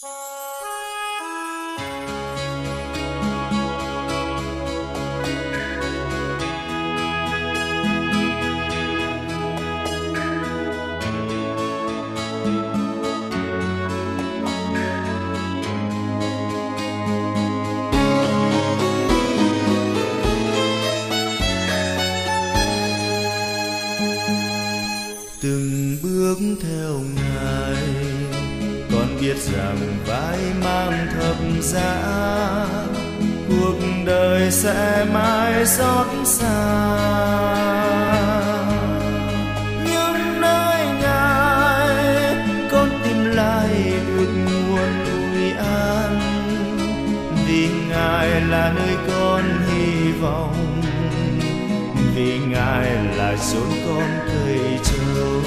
Từng bước theo Ngài, con biết rằng vai mang thập giá, cuộc đời sẽ mãi xót xa. Nhưng nơi Ngài, con tìm lại được nguồn ủi an, vì Ngài là nơi con hy vọng, vì Ngài là chốn con cậy trông.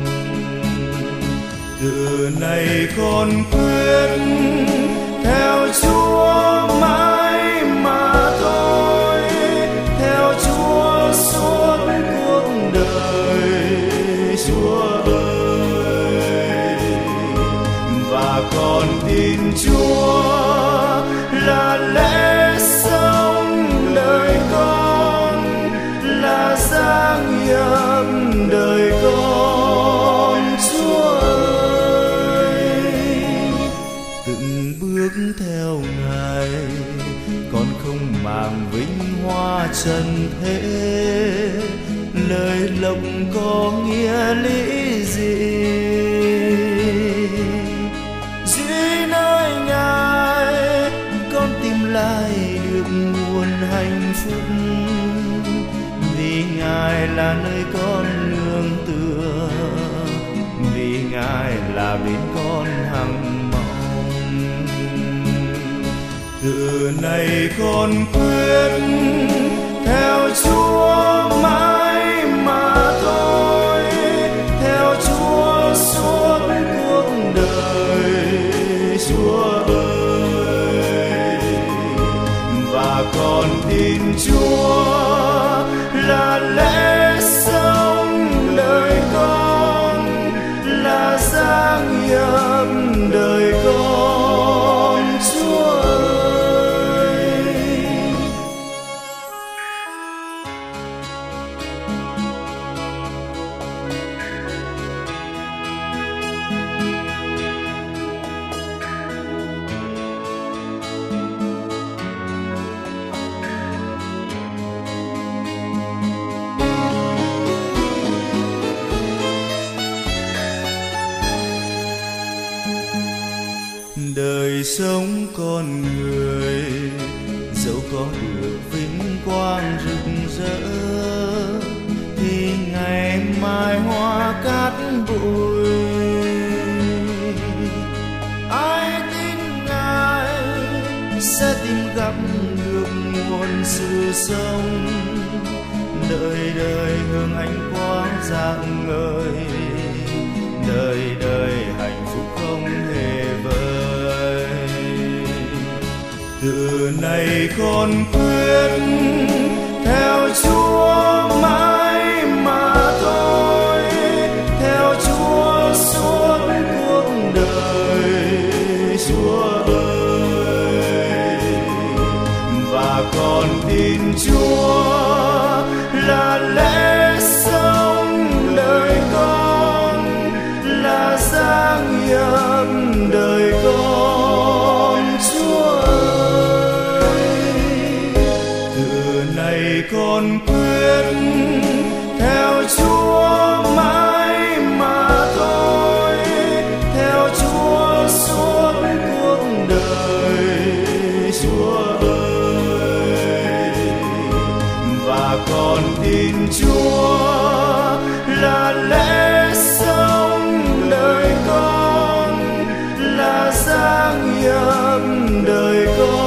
Từ nay con quyết theo Chúa mãi mà thôi, theo Chúa suốt cuộc đời, Chúa ơi. Và con tin Chúa là lẽ sống đời con, là dáng nhậm đời con, Chúa ơi. Từng bước theo Ngài, con không màng vinh hoa trần thế, lời lộc có nghĩa lý gì? Dưới nơi Ngài, con tìm lại được nguồn hạnh phúc, vì Ngài là nơi con nương tựa, vì Ngài là bên con hằng mong. Từ nay con quyết theo Chúa mãi mà thôi, theo Chúa suốt cuộc đời, Chúa ơi. Và con tin Chúa là lẽ sống đời con, là dáng nhậm đời con, Chúa ơi. Đời sống con người dẫu có được vinh quang rực rỡ, thì ngày mai hoa cát bụi. Ai tin Ngài sẽ tìm gặp được nguồn sự sống, đời đời hương ánh quang rạng ngời, đời đời hạnh phúc không hề vơi. Từ nay con quyết theo Chúa mãi mà thôi, theo Chúa suốt cuộc đời, Chúa ơi. Và con tin Chúa là lẽ sống đời con, là dáng nhậm đời con, Chúa ơi. Từ nay con quyết theo Chúa mãi mà thôi, theo Chúa suốt cuộc đời, Chúa ơi. Và con tin Chúa là lẽ sống đời con, là dáng nhậm đời con.